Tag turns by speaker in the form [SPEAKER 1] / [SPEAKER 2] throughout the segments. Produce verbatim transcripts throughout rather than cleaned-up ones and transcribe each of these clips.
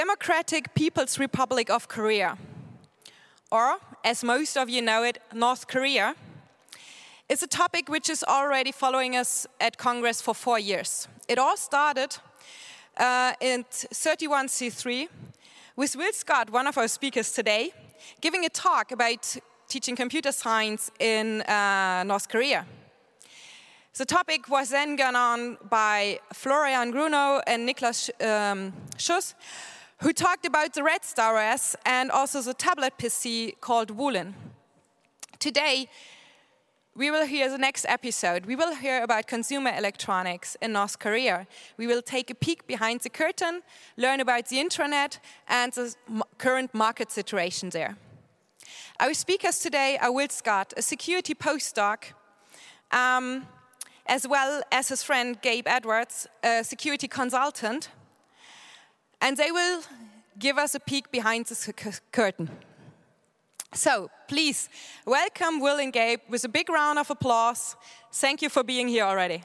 [SPEAKER 1] Democratic People's Republic of Korea, or as most of you know it, North Korea, is a topic which is already following us at Congress for four years. It all started uh, in thirty-one C three with Will Scott, one of our speakers today, giving a talk about teaching computer science in uh, North Korea. The topic was then gone on by Florian Grunow and Niklas um, Schuss, who talked about the Red Star O S and also the tablet P C called Wulin. Today, we will hear the next episode. We will hear about consumer electronics in North Korea. We will take a peek behind the curtain, learn about the intranet and the current market situation there. Our speakers today are Will Scott, a security postdoc, um, as well as his friend Gabe Edwards, a security consultant, and they will give us a peek behind the curtain. So, please, welcome Will and Gabe with a big round of applause. Thank you for being here already.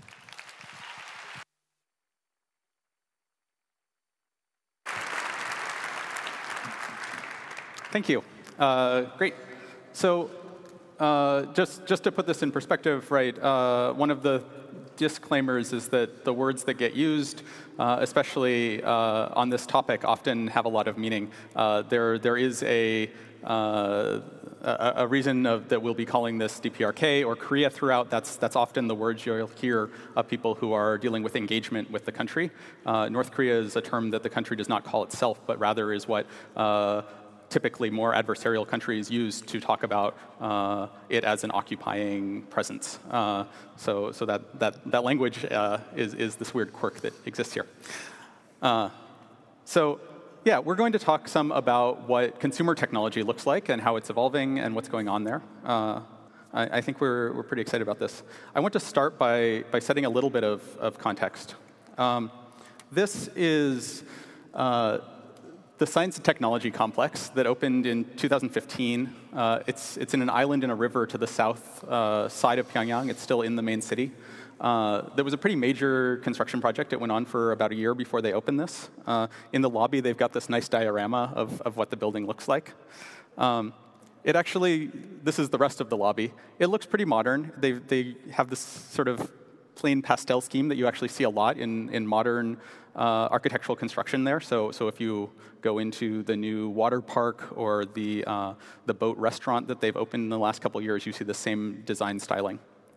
[SPEAKER 2] Thank you. Uh, great. So, uh, just, just to put this in perspective, right, uh, one of the disclaimers is that the words that get used, uh, especially uh, on this topic, often have a lot of meaning. Uh, there, there is a, uh, a, a reason of, that we'll be calling this D P R K or Korea throughout. That's, that's often the words you'll hear of people who are dealing with engagement with the country. Uh, North Korea is a term that the country does not call itself, but rather is what uh, typically more adversarial countries use to talk about uh, it as an occupying presence. Uh, so so that, that, that language uh, is, is this weird quirk that exists here. Uh, so yeah, we're going to talk some about what consumer technology looks like and how it's evolving and what's going on there. Uh, I, I think we're, we're pretty excited about this. I want to start by, by setting a little bit of, of context. Um, this is uh, the Science and Technology Complex that opened in two thousand fifteen. Uh, it's, it's in an island in a river to the south uh, side of Pyongyang. It's still in the main city. Uh, there was a pretty major construction project. It went on for about a year before they opened this. Uh, in the lobby, they've got this nice diorama of, of what the building looks like. Um, it actually, this is the rest of the lobby. It looks pretty modern. They, they have this sort of plain pastel scheme that you actually see a lot in, in modern uh, architectural construction there. So, so if you go into the new water park or the, uh, the boat restaurant that they've opened in the last couple of years, you see the same design styling.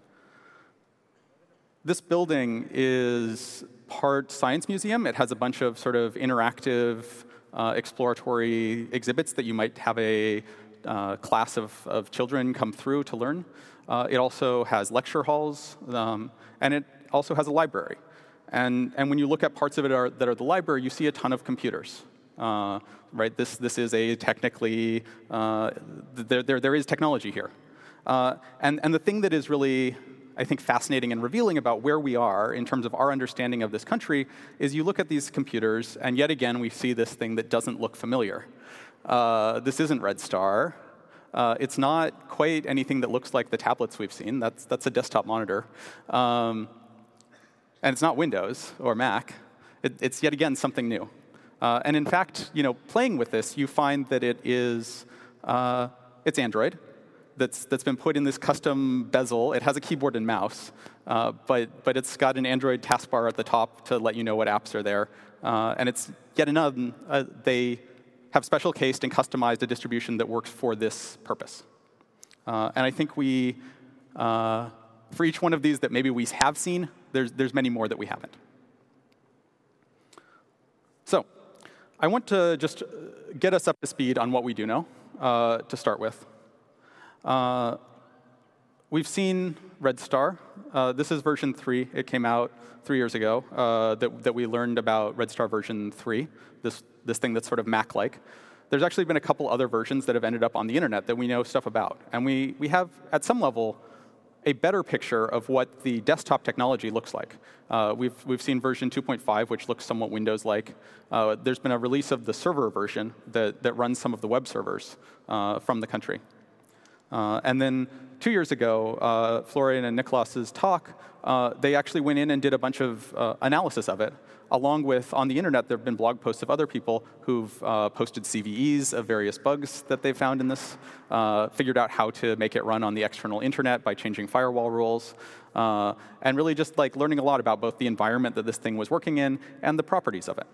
[SPEAKER 2] This building is part science museum. It has a bunch of sort of interactive, uh, exploratory exhibits that you might have a uh, class of, of children come through to learn. Uh, it also has lecture halls, um, and it also has a library. And, and when you look at parts of it are, that are the library, you see a ton of computers. Uh, right? This, this is a technically, uh, there, there, there is technology here. Uh, and, and the thing that is really, I think, fascinating and revealing about where we are in terms of our understanding of this country is you look at these computers, and yet again, we see this thing that doesn't look familiar. Uh, this isn't Red Star. Uh, it's not quite anything that looks like the tablets we've seen. That's, that's a desktop monitor. Um, and it's not Windows or Mac. It, it's yet again something new. Uh, and in fact, you know, playing with this, you find that it is, uh, it's Android. That's, that's been put in this custom bezel. It has a keyboard and mouse, uh, but, but it's got an Android taskbar at the top to let you know what apps are there. Uh, and it's yet another, uh, they have special cased and customized a distribution that works for this purpose. Uh, and I think we, uh, for each one of these that maybe we have seen, there's, there's many more that we haven't. So I want to just get us up to speed on what we do know uh, to start with. Uh, we've seen Red Star. Uh, this is version three. It came out three years ago uh, that, that we learned about Red Star version three, this, this thing that's sort of Mac-like. There's actually been a couple other versions that have ended up on the internet that we know stuff about. And we, we have, at some level, a better picture of what the desktop technology looks like. Uh, we've, we've seen version two point five, which looks somewhat Windows-like. Uh, there's been a release of the server version that, that runs some of the web servers uh, from the country. Uh, and then two years ago, uh, Florian and Niklas's talk, uh, they actually went in and did a bunch of uh, analysis of it. Along with, on the internet, there have been blog posts of other people who've uh, posted C V Es of various bugs that they found in this, uh, figured out how to make it run on the external internet by changing firewall rules, uh, and really just like learning a lot about both the environment that this thing was working in and the properties of it.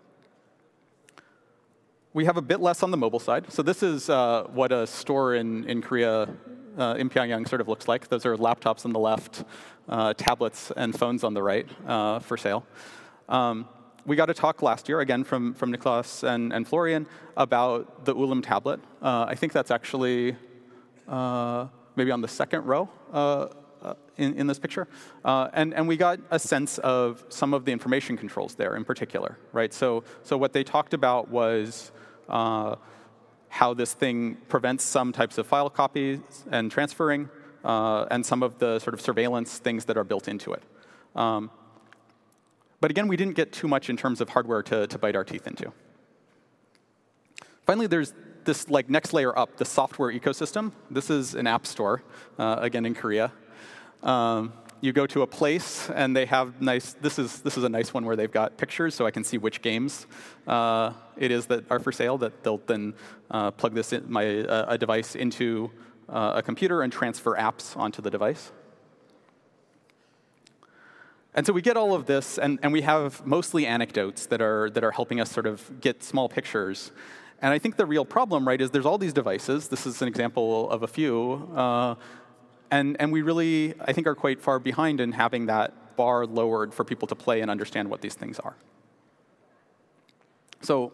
[SPEAKER 2] We have a bit less on the mobile side. So this is uh, what a store in, in Korea, uh, in Pyongyang, sort of looks like. Those are laptops on the left, uh, tablets and phones on the right uh, for sale. Um, we got a talk last year, again, from, from Niklas and, and Florian, about the Ulam tablet. Uh, I think that's actually uh, maybe on the second row uh, uh, in, in this picture. Uh, and, and we got a sense of some of the information controls there in particular, right? So, so what they talked about was uh, how this thing prevents some types of file copies and transferring, uh, and some of the sort of surveillance things that are built into it. Um, But again, we didn't get too much in terms of hardware to, to bite our teeth into. Finally, there's this like next layer up, the software ecosystem. This is an app store, uh, again in Korea. Um, you go to a place, and they have nice. This is this is a nice one where they've got pictures, so I can see which games uh, it is that are for sale. That they'll then uh, plug this in, my uh, a device into uh, a computer and transfer apps onto the device. And so we get all of this, and, and we have mostly anecdotes that are, that are helping us sort of get small pictures. And I think the real problem, right, is there's all these devices. This is an example of a few. Uh, and, and we really, I think, are quite far behind in having that bar lowered for people to play and understand what these things are. So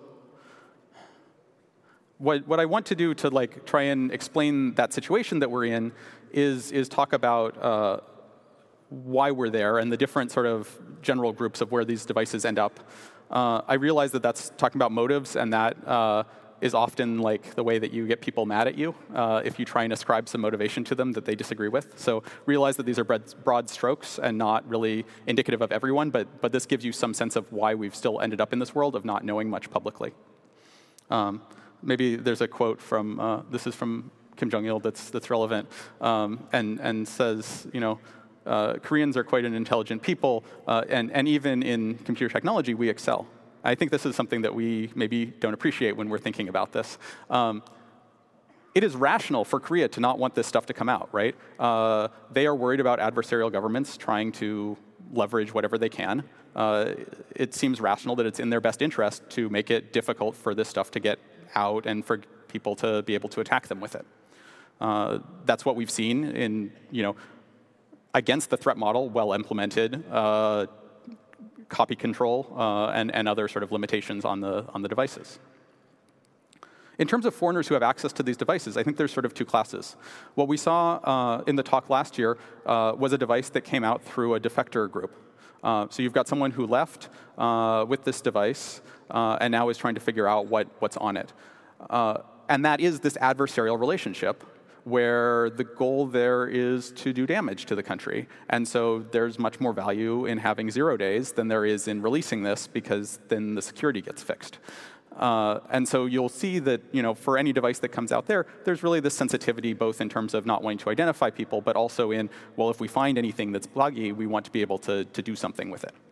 [SPEAKER 2] what, what I want to do to like, try and explain that situation that we're in is, is talk about uh, why we're there and the different sort of general groups of where these devices end up. Uh, I realize that that's talking about motives, and that uh, is often like the way that you get people mad at you uh, if you try and ascribe some motivation to them that they disagree with. So realize that these are broad, broad strokes and not really indicative of everyone, but, but this gives you some sense of why we've still ended up in this world of not knowing much publicly. Um, maybe there's a quote from, uh, this is from Kim Jong-il that's, that's relevant, um, and, and says, you know, Uh, Koreans are quite an intelligent people, uh, and, and even in computer technology, we excel. I think this is something that we maybe don't appreciate when we're thinking about this. Um, it is rational for Korea to not want this stuff to come out, right? Uh, they are worried about adversarial governments trying to leverage whatever they can. Uh, it seems rational that it's in their best interest to make it difficult for this stuff to get out and for people to be able to attack them with it. Uh, that's what we've seen in, you know, against the threat model, well implemented, uh, copy control, uh, and, and other sort of limitations on the, on the devices. In terms of foreigners who have access to these devices, I think there's sort of two classes. What we saw uh, in the talk last year uh, was a device that came out through a defector group. Uh, so you've got someone who left uh, with this device uh, and now is trying to figure out what, what's on it. Uh, and that is this adversarial relationship, where the goal there is to do damage to the country. And so there's much more value in having zero days than there is in releasing this, because then the security gets fixed. Uh, and so you'll see that, you know, for any device that comes out there, there's really this sensitivity both in terms of not wanting to identify people, but also in, well, if we find anything that's buggy, we want to be able to, to do something with it.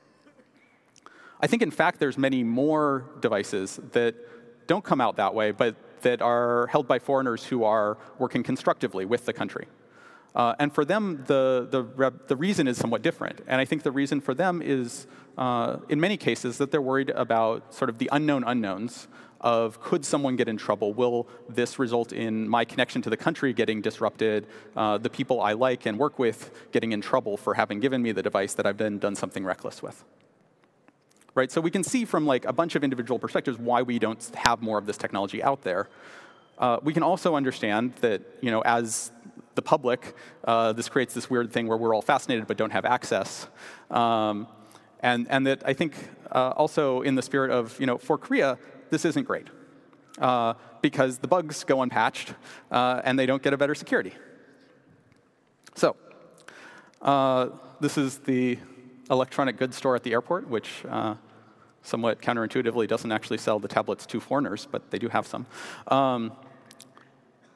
[SPEAKER 2] I think, in fact, there's many more devices that don't come out that way, but that are held by foreigners who are working constructively with the country. Uh, and for them, the, the, the reason is somewhat different. And I think the reason for them is, uh, in many cases, that they're worried about sort of the unknown unknowns of, could someone get in trouble? Will this result in my connection to the country getting disrupted, uh, the people I like and work with getting in trouble for having given me the device that I've then done something reckless with? Right, so we can see from like a bunch of individual perspectives why we don't have more of this technology out there. Uh, we can also understand that, you know, as the public, uh, this creates this weird thing where we're all fascinated but don't have access. Um, and, and that I think uh, also in the spirit of, you know, for Korea, this isn't great. Uh, because the bugs go unpatched uh, and they don't get a better security. So uh, this is the electronic goods store at the airport, which uh, somewhat counterintuitively doesn't actually sell the tablets to foreigners, but they do have some. Um,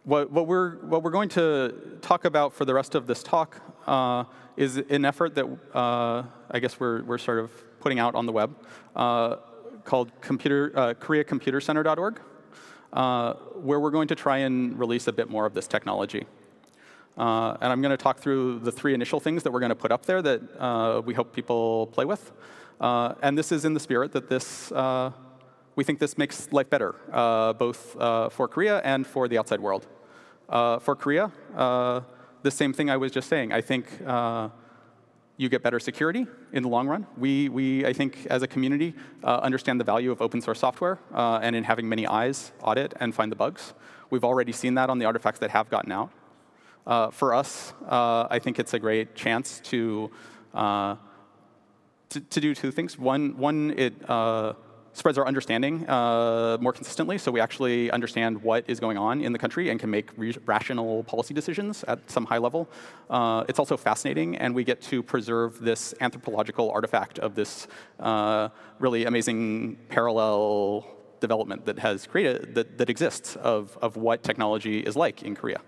[SPEAKER 2] what, what, we're, what we're going to talk about for the rest of this talk uh, is an effort that uh, I guess we're, we're sort of putting out on the web uh, called computer, uh, korea computer center dot org, uh, where we're going to try and release a bit more of this technology. Uh, and I'm going to talk through the three initial things that we're going to put up there that uh, we hope people play with. Uh, and this is in the spirit that this, uh, we think this makes life better, uh, both uh, for Korea and for the outside world. Uh, for Korea, uh, the same thing I was just saying. I think uh, you get better security in the long run. We, we I think, as a community, uh, understand the value of open source software uh, and in having many eyes audit and find the bugs. We've already seen that on the artifacts that have gotten out. Uh, for us, uh, I think it's a great chance to, uh, to, to do two things. One, one it uh, spreads our understanding uh, more consistently, so we actually understand what is going on in the country and can make rational policy decisions at some high level. Uh, it's also fascinating, and we get to preserve this anthropological artifact of this uh, really amazing parallel development that has created, that, that exists of, of what technology is like in Korea.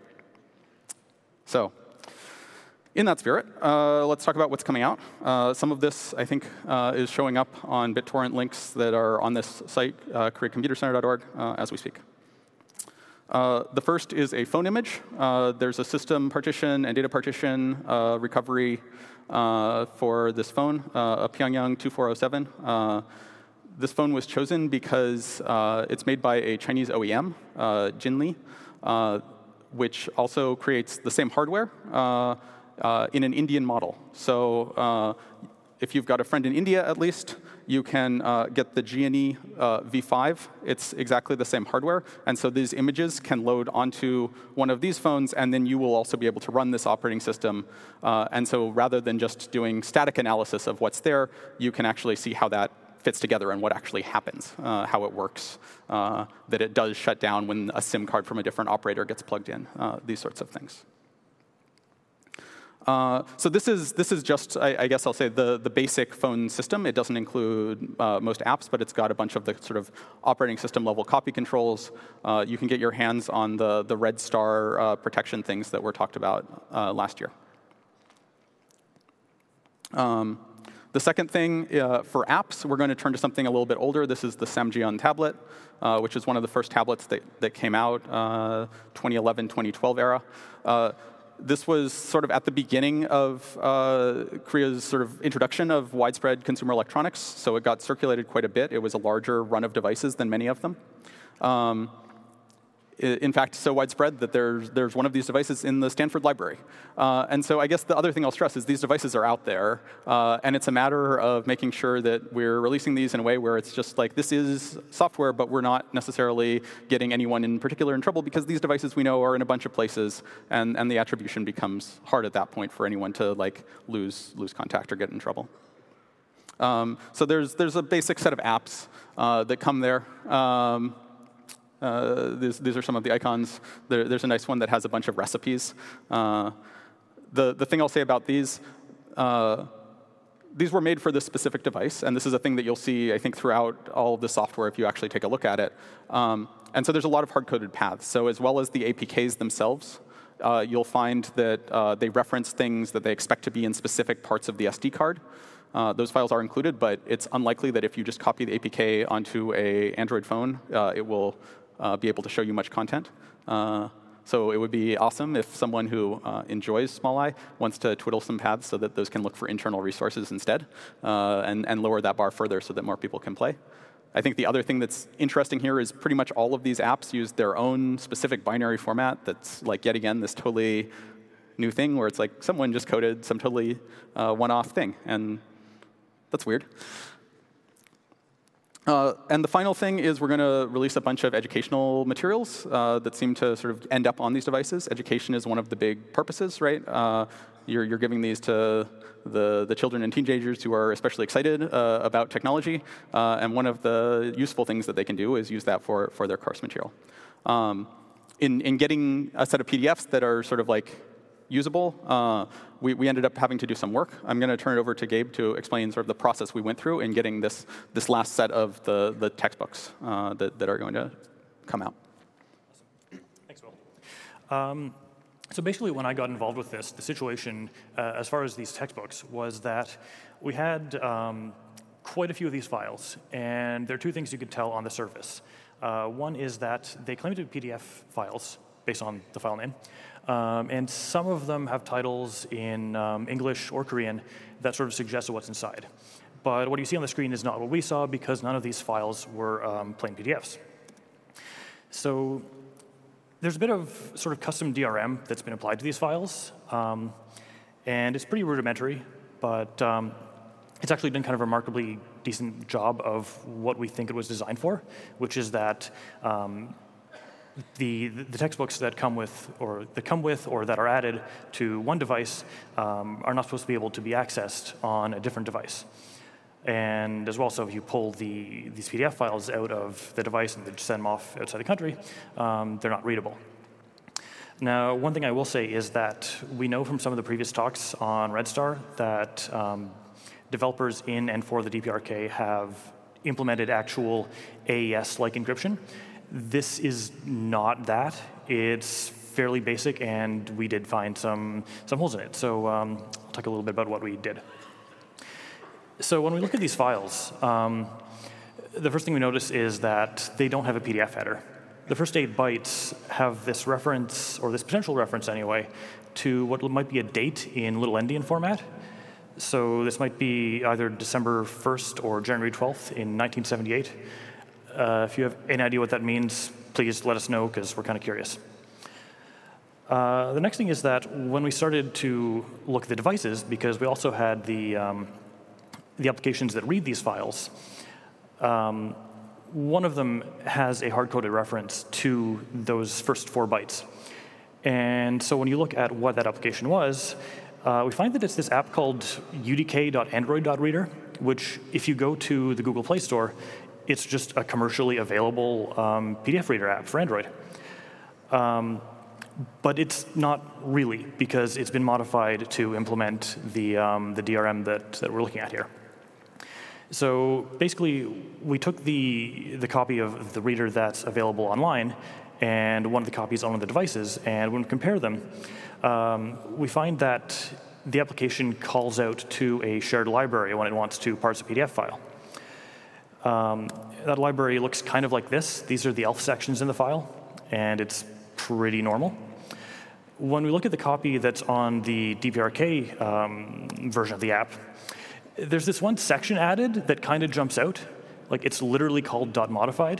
[SPEAKER 2] So, in that spirit, uh, let's talk about what's coming out. Uh, some of this, I think, uh, is showing up on BitTorrent links that are on this site, uh, korea computer center dot org, uh, as we speak. Uh, the first is a phone image. Uh, there's a system partition and data partition uh, recovery uh, for this phone, uh, a Pyongyang two four oh seven. Uh, this phone was chosen because uh, it's made by a Chinese O E M, uh, Jinli, uh, which also creates the same hardware uh, uh, in an Indian model. So uh, if you've got a friend in India, at least, you can uh, get the G N E uh, V five. It's exactly the same hardware. And so these images can load onto one of these phones, and then you will also be able to run this operating system. Uh, and so rather than just doing static analysis of what's there, you can actually see how that fits together and what actually happens, uh, how it works, uh, that it does shut down when a SIM card from a different operator gets plugged in, uh, these sorts of things. Uh, so this is this is just, I, I guess I'll say, the, the basic phone system. It doesn't include uh, most apps, but it's got a bunch of the sort of operating system level copy controls. Uh, you can get your hands on the, the Red Star uh, protection things that were talked about uh, last year. Um, The second thing, uh, for apps, we're going to turn to something a little bit older. This is the Samjian tablet, uh, which is one of the first tablets that, that came out, uh, twenty eleven, twenty twelve era. Uh, this was sort of at the beginning of uh, Korea's sort of introduction of widespread consumer electronics, so it got circulated quite a bit. It was a larger run of devices than many of them. Um, In fact, so widespread that there's, there's one of these devices in the Stanford Library. Uh, and so I guess the other thing I'll stress is these devices are out there, uh, and it's a matter of making sure that we're releasing these in a way where it's just like, this is software, but we're not necessarily getting anyone in particular in trouble, because these devices we know are in a bunch of places, and, and the attribution becomes hard at that point for anyone to like lose, lose contact or get in trouble. Um, so there's, there's a basic set of apps uh, that come there. Um, Uh, these, these are some of the icons. There, there's a nice one that has a bunch of recipes. Uh, the, the thing I'll say about these, uh, these were made for this specific device, and this is a thing that you'll see, I think, throughout all of the software if you actually take a look at it. Um, and so there's a lot of hard-coded paths. So as well as the A P Ks themselves, uh, you'll find that uh, they reference things that they expect to be in specific parts of the S D card. Uh, those files are included, but it's unlikely that if you just copy the A P K onto a Android phone, uh, it will Uh, be able to show you much content. Uh, so it would be awesome if someone who uh, enjoys SmallEye wants to twiddle some paths so that those can look for internal resources instead, uh, and, and lower that bar further so that more people can play. I think the other thing that's interesting here is pretty much all of these apps use their own specific binary format that's, like, yet again, this totally new thing where it's like someone just coded some totally uh, one-off thing, and that's weird. Uh, and the final thing is we're going to release a bunch of educational materials uh, that seem to sort of end up on these devices. Education is one of the big purposes, right? Uh, you're, you're giving these to the, the children and teenagers who are especially excited uh, about technology. Uh, and one of the useful things that they can do is use that for, for their course material. Um, in, in getting a set of P D Fs that are sort of like usable, uh, we, we ended up having to do some work. I'm going to turn it over to Gabe to explain sort of the process we went through in getting this, this last set of the, the textbooks uh, that, that are going to come out.
[SPEAKER 3] Awesome. Thanks, Will. Um, so basically, when I got involved with this, the situation, uh, as far as these textbooks, was that we had um, quite a few of these files, and there are two things you could tell on the surface. Uh, one is that they claim to be P D F files, based on the file name, um, and some of them have titles in um, English or Korean that sort of suggest what's inside. But what you see on the screen is not what we saw, because none of these files were um, plain P D Fs. So there's a bit of sort of custom D R M that's been applied to these files, um, and it's pretty rudimentary, but um, it's actually done kind of a remarkably decent job of what we think it was designed for, which is that um, the, the textbooks that come with, or that come with, or that are added to one device um, are not supposed to be able to be accessed on a different device. And as well, so if you pull the, these P D F files out of the device and send them off outside the country, um, they're not readable. Now, one thing I will say is that we know from some of the previous talks on Red Star that um, developers in and for the D P R K have implemented actual A E S-like encryption. This is not that. It's fairly basic, and we did find some, some holes in it. So um, I'll talk a little bit about what we did. So when we look at these files, um, the first thing we notice is that they don't have a P D F header. The first eight bytes have this reference, or this potential reference anyway, to what might be a date in little endian format. So this might be either December first or January twelfth in nineteen seventy-eight. Uh, if you have any idea what that means, please let us know, because we're kind of curious. Uh, the next thing is that when we started to look at the devices, because we also had the, um, the applications that read these files, um, one of them has a hard-coded reference to those first four bytes. And so when you look at what that application was, uh, we find that it's this app called U D K dot android dot reader, which if you go to the Google Play Store, it's just a commercially available um, P D F reader app for Android. Um, but it's not really, because it's been modified to implement the, um, the D R M that, that we're looking at here. So basically, we took the, the copy of the reader that's available online and one of the copies on one of the devices, and when we compare them, um, we find that the application calls out to a shared library when it wants to parse a P D F file. Um, that library looks kind of like this. These are the E L F sections in the file, and it's pretty normal. When we look at the copy that's on the D P R K um, version of the app, there's this one section added that kind of jumps out. Like, it's literally called .modified.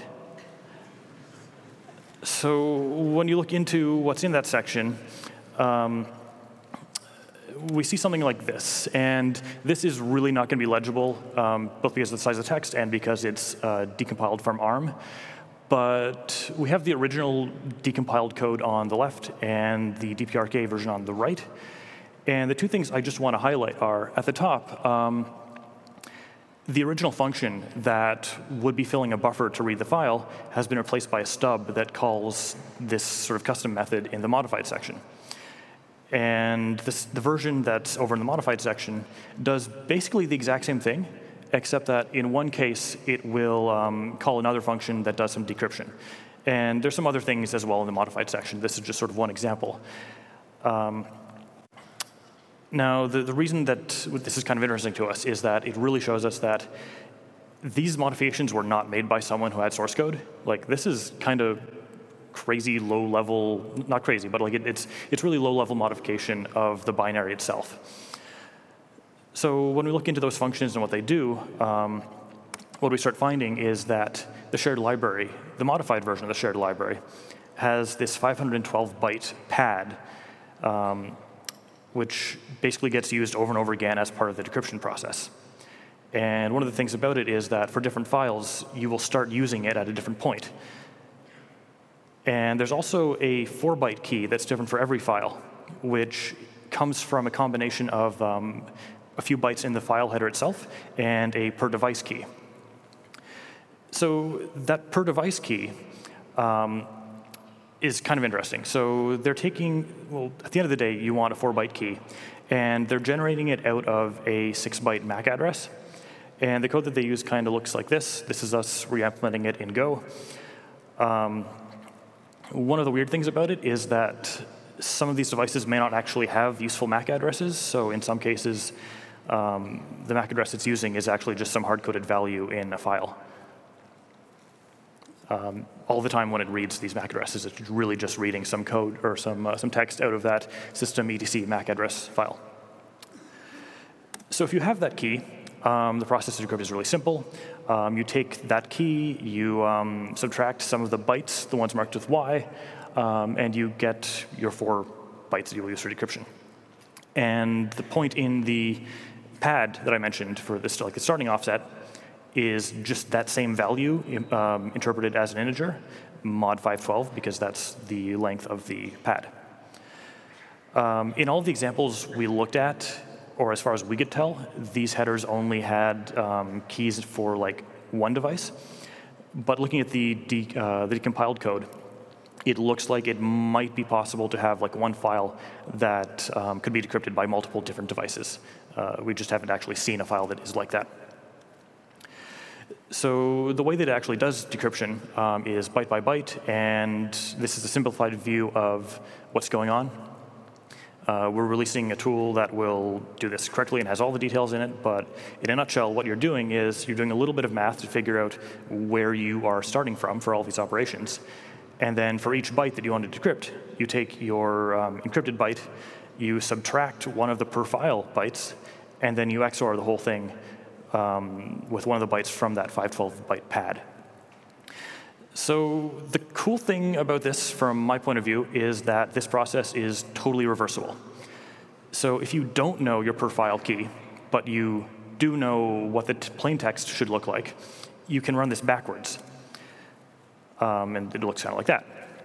[SPEAKER 3] So when you look into what's in that section, um, we see something like this. And this is really not going to be legible, um, both because of the size of the text and because it's uh, decompiled from ARM. But we have the original decompiled code on the left and the D P R K version on the right. And the two things I just want to highlight are, at the top, um, the original function that would be filling a buffer to read the file has been replaced by a stub that calls this sort of custom method in the modified section. And this, the version that's over in the modified section does basically the exact same thing, except that in one case, it will um, call another function that does some decryption. And there's some other things as well in the modified section. This is just sort of one example. Um, Now, the, the reason that this is kind of interesting to us is that it really shows us that these modifications were not made by someone who had source code. Like, this is kind of crazy low-level, not crazy, but like it, it's, it's really low-level modification of the binary itself. So when we look into those functions and what they do, um, what we start finding is that the shared library, the modified version of the shared library, has this five hundred twelve byte pad, um, which basically gets used over and over again as part of the decryption process. And one of the things about it is that for different files, you will start using it at a different point. And there's also a four byte key that's different for every file, which comes from a combination of um, a few bytes in the file header itself and a per device key. So that per device key um, is kind of interesting. So they're taking, well, at the end of the day, you want a four byte key, and they're generating it out of a six byte M A C address. And the code that they use kind of looks like this. This is us re-implementing it in Go. Um, One of the weird things about it is that some of these devices may not actually have useful M A C addresses. So in some cases, um, the M A C address it's using is actually just some hard-coded value in a file. Um, all the time when it reads these M A C addresses, it's really just reading some code or some, uh, some text out of that system etc M A C address file. So if you have that key, um, the process to decrypt is really simple. Um, you take that key, you um, subtract some of the bytes, the ones marked with Y, um, and you get your four bytes that you will use for decryption. And the point in the pad that I mentioned for this, like the starting offset, is just that same value um, interpreted as an integer, mod five twelve, because that's the length of the pad. Um, in all of the examples we looked at, or as far as we could tell, these headers only had um, keys for like one device. But looking at the, de uh, the decompiled code, it looks like it might be possible to have like one file that um, could be decrypted by multiple different devices. Uh, we just haven't actually seen a file that is like that. So the way that it actually does decryption um, is byte by byte, and this is a simplified view of what's going on. Uh, we're releasing a tool that will do this correctly and has all the details in it, but in a nutshell, what you're doing is you're doing a little bit of math to figure out where you are starting from for all these operations. And then for each byte that you want to decrypt, you take your um, encrypted byte, you subtract one of the per file bytes, and then you X O R the whole thing um, with one of the bytes from that five twelve byte pad. So the cool thing about this, from my point of view, is that this process is totally reversible. So if you don't know your per file key, but you do know what the plain text should look like, you can run this backwards. Um, and it looks kind of like that.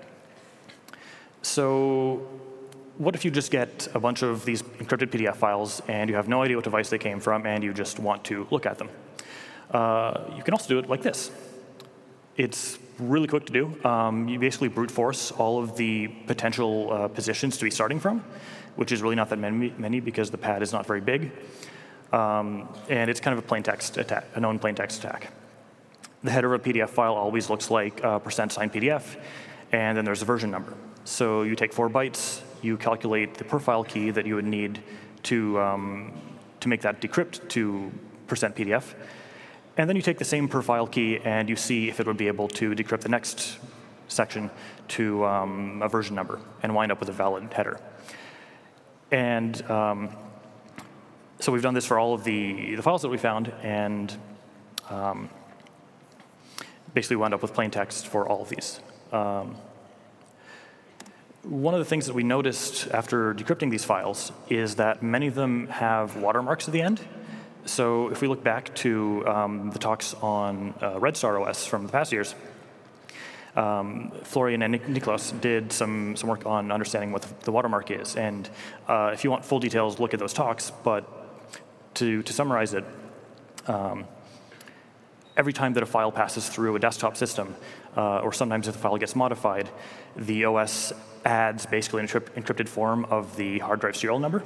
[SPEAKER 3] So what if you just get a bunch of these encrypted P D F files and you have no idea what device they came from and you just want to look at them? Uh, you can also do it like this. It's really quick to do. Um, you basically brute force all of the potential uh, positions to be starting from, which is really not that many, many because the pad is not very big. Um, and it's kind of a plain text attack, a known plain text attack. The header of a P D F file always looks like uh, percent sign P D F, and then there's a version number. So you take four bytes, you calculate the per file key that you would need to, um, to make that decrypt to percent P D F. And then you take the same per file key and you see if it would be able to decrypt the next section to um, a version number and wind up with a valid header. And um, so we've done this for all of the, the files that we found, and um, basically wound up with plain text for all of these. Um, one of the things that we noticed after decrypting these files is that many of them have watermarks at the end. So if we look back to um, the talks on uh, Red Star O S from the past years, um, Florian and Niklas did some, some work on understanding what the, the watermark is. And uh, if you want full details, look at those talks. But to, to summarize it, um, every time that a file passes through a desktop system, uh, or sometimes if the file gets modified, the O S adds basically an encrypted form of the hard drive serial number.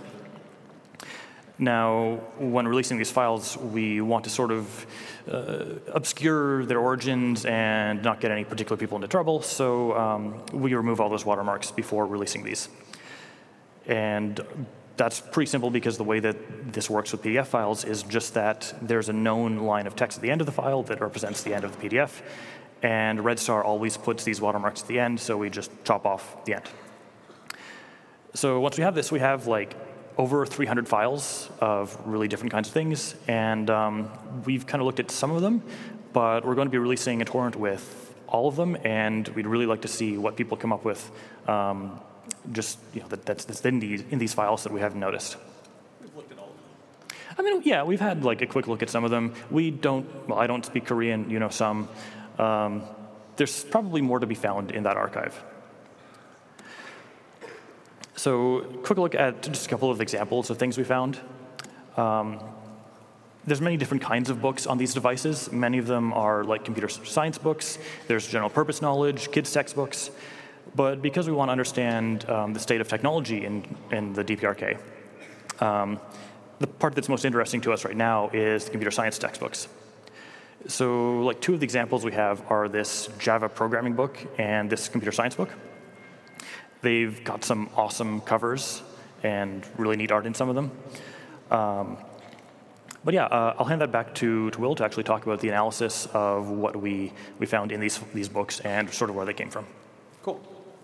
[SPEAKER 3] Now, when releasing these files, we want to sort of uh, obscure their origins and not get any particular people into trouble, so um, we remove all those watermarks before releasing these. And that's pretty simple because the way that this works with P D F files is just that there's a known line of text at the end of the file that represents the end of the P D F, and Red Star always puts these watermarks at the end, so we just chop off the end. So once we have this, we have like over three hundred files of really different kinds of things, and um, we've kind of looked at some of them, but we're going to be releasing a torrent with all of them, and we'd really like to see what people come up with, um, just you know, that, that's, that's in, these, in these files that we haven't noticed.
[SPEAKER 2] We've looked at all of them.
[SPEAKER 3] I mean, yeah, we've had like a quick look at some of them. We don't, well, I don't speak Korean, you know some. Um, there's probably more to be found in that archive. So quick look at just a couple of examples of things we found. Um, there's many different kinds of books on these devices. Many of them are like computer science books. There's general purpose knowledge, kids textbooks. But because we want to understand um, the state of technology in, in the D P R K, um, the part that's most interesting to us right now is the computer science textbooks. So like two of the examples we have are this Java programming book and this computer science book. They've got some awesome covers and really neat art in some of them. Um, but yeah, uh, I'll hand that back to, to Will to actually talk about the analysis of what we, we found in these, these books and sort of where they came from.
[SPEAKER 2] Cool.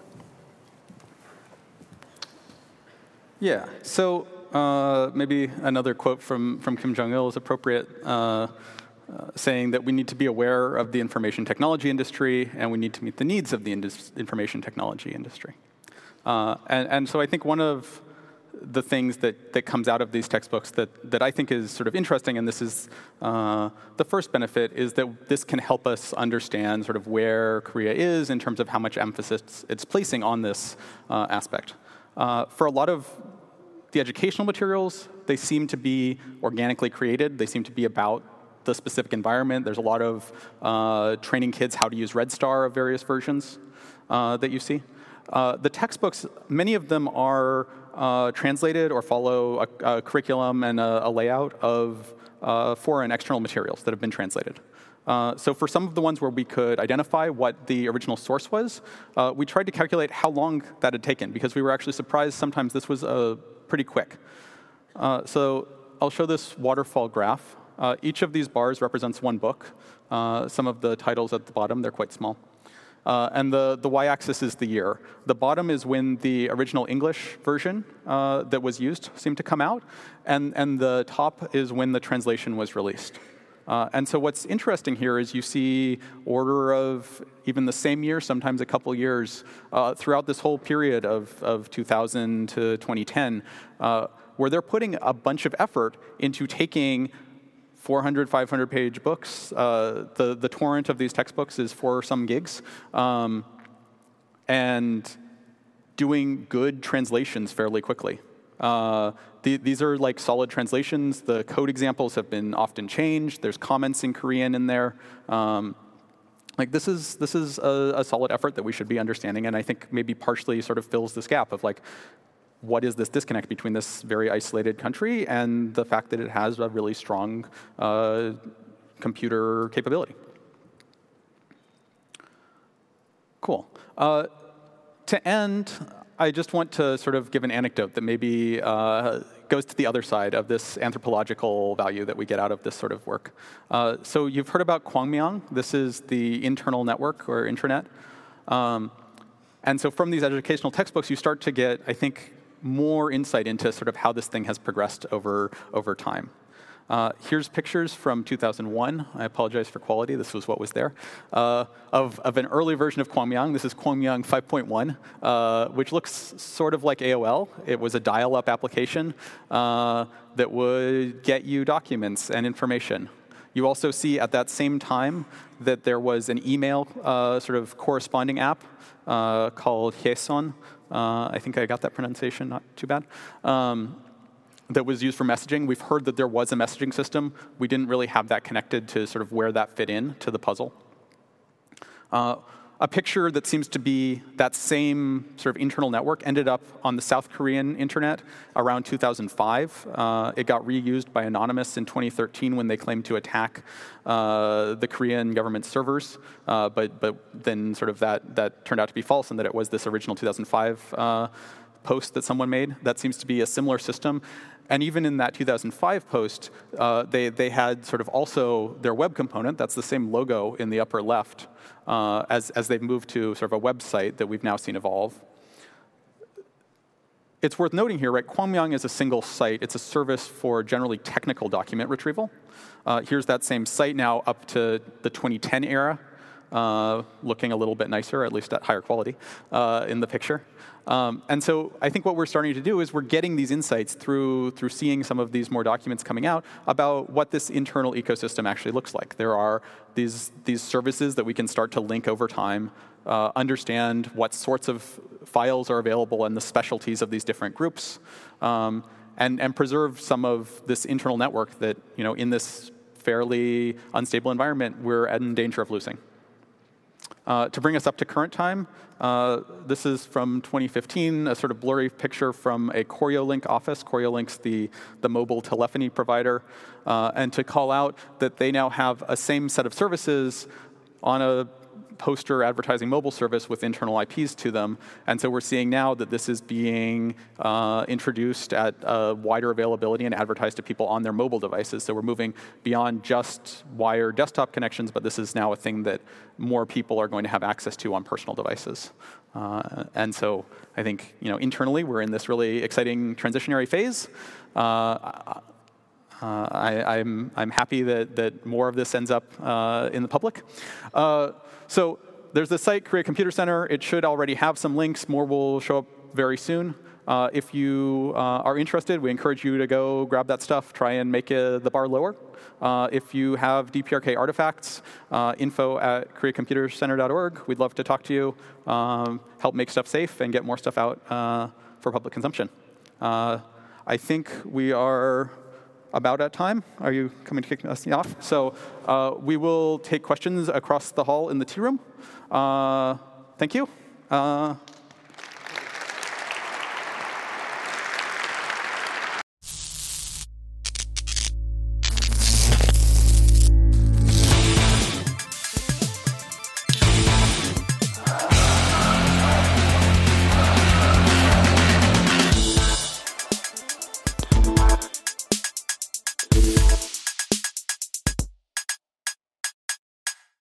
[SPEAKER 2] Yeah, so uh, maybe another quote from, from Kim Jong-il is appropriate, uh, uh, saying that we need to be aware of the information technology industry and we need to meet the needs of the indus information technology industry. Uh, and, and so I think one of the things that, that comes out of these textbooks that, that I think is sort of interesting, and this is uh, the first benefit, is that this can help us understand sort of where Korea is in terms of how much emphasis it's placing on this uh, aspect. Uh, for a lot of the educational materials, they seem to be organically created. They seem to be about the specific environment. There's a lot of uh, training kids how to use Red Star of various versions uh, that you see. Uh, the textbooks, many of them are uh, translated or follow a, a curriculum and a, a layout of uh, foreign external materials that have been translated. Uh, so for some of the ones where we could identify what the original source was, uh, we tried to calculate how long that had taken, because we were actually surprised sometimes this was uh, pretty quick. Uh, so I'll show this waterfall graph. Uh, each of these bars represents one book. Uh, some of the titles at the bottom, they're quite small. Uh, and the, the y-axis is the year. The bottom is when the original English version uh, that was used seemed to come out, and, and the top is when the translation was released. Uh, and so what's interesting here is you see order of even the same year, sometimes a couple years, uh, throughout this whole period of, of two thousand to twenty ten, uh, where they're putting a bunch of effort into taking four hundred, five hundred page books. Uh, the, the torrent of these textbooks is for some gigs. Um, and doing good translations fairly quickly. Uh, the, these are like solid translations. The code examples have been often changed. There's comments in Korean in there. Um, like this is, this is a, a solid effort that we should be understanding, and I think maybe partially sort of fills this gap of like, what is this disconnect between this very isolated country and the fact that it has a really strong uh, computer capability? Cool. Uh, to end, I just want to sort of give an anecdote that maybe uh, goes to the other side of this anthropological value that we get out of this sort of work. Uh, so you've heard about Kwangmyang. This is the internal network or intranet. Um, and so from these educational textbooks, you start to get, I think, more insight into sort of how this thing has progressed over, over time. Uh, here's pictures from two thousand one. I apologize for quality. This was what was there. Uh, of, of an early version of Kwangmyang. This is Kwangmyang five point one, uh, which looks sort of like A O L. It was a dial-up application uh, that would get you documents and information. You also see at that same time that there was an email uh, sort of corresponding app uh, called Hyeson. Uh, I think I got that pronunciation, not too bad. Um, that was used for messaging. We've heard that there was a messaging system. We didn't really have that connected to sort of where that fit in to the puzzle. Uh, a picture that seems to be that same sort of internal network ended up on the South Korean internet around two thousand five. Uh, it got reused by Anonymous in twenty thirteen when they claimed to attack uh, the Korean government servers, uh, but, but then sort of that, that turned out to be false, and that it was this original two thousand five uh, post that someone made. That seems to be a similar system. And even in that two thousand five post, uh, they, they had sort of also their web component. That's the same logo in the upper left uh, as, as they've moved to sort of a website that we've now seen evolve. It's worth noting here, right, Kwangmyang is a single site. It's a service for generally technical document retrieval. Uh, here's that same site now up to the twenty ten era, uh, looking a little bit nicer, at least at higher quality uh, in the picture. Um, and so I think what we're starting to do is we're getting these insights through, through seeing some of these more documents coming out about what this internal ecosystem actually looks like. There are these, these services that we can start to link over time, uh, understand what sorts of files are available and the specialties of these different groups, um, and, and preserve some of this internal network that, you know, in this fairly unstable environment, we're in danger of losing. Uh, to bring us up to current time, uh, this is from twenty fifteen, a sort of blurry picture from a CorioLink office. CorioLink's the, the mobile telephony provider. Uh, and to call out that they now have a same set of services on a poster advertising mobile service with internal I Ps to them. And so we're seeing now that this is being uh, introduced at uh, wider availability and advertised to people on their mobile devices. So we're moving beyond just wire desktop connections, but this is now a thing that more people are going to have access to on personal devices. Uh, and so I think, you know, internally we're in this really exciting transitionary phase. Uh, Uh, I, I'm, I'm happy that, that more of this ends up uh, in the public. Uh, so there's the site, Korea Computer Center. It should already have some links. More will show up very soon. Uh, if you uh, are interested, we encourage you to go grab that stuff, try and make uh, the bar lower. Uh, if you have D P R K artifacts, uh, info at korea computer center dot org. We'd love to talk to you, um, help make stuff safe, and get more stuff out uh, for public consumption. Uh, I think we are about at time. Are you coming to kick us off? So uh, we will take questions across the hall in the tea room. Uh, thank you. Uh,